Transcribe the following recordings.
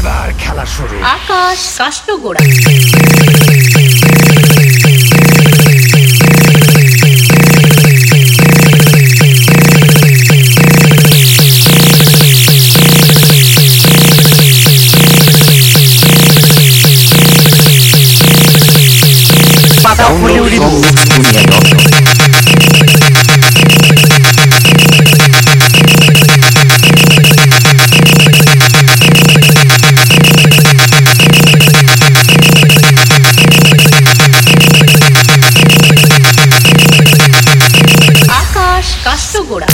এবার খেলা শুরু। আকাশ কাষ্ঠগোড়া। পাতা খুলে উড়িয়ে আকাশ কাষ্ঠগোড়া।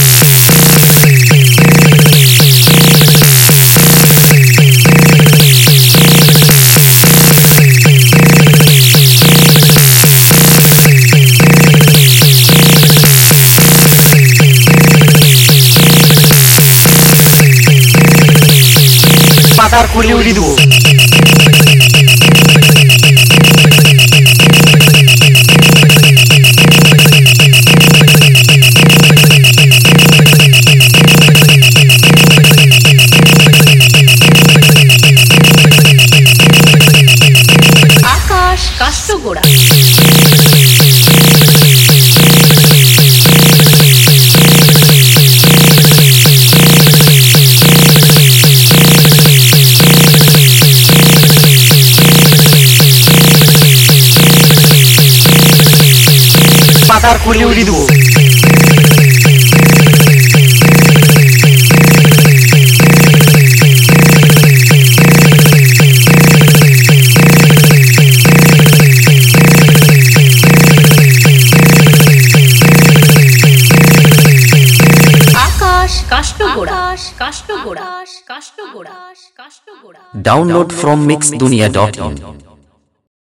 পাতা খুলে উড়িয়ে দেবো। আকাশ কাষ্ঠগোড়া। পাতা খুলে উড়িয়ে দেবো। আকাশ কাষ্ঠগোড়া। কাষ্ঠগোড়া। কাষ্ঠগোড়া। Download from mixdunia.in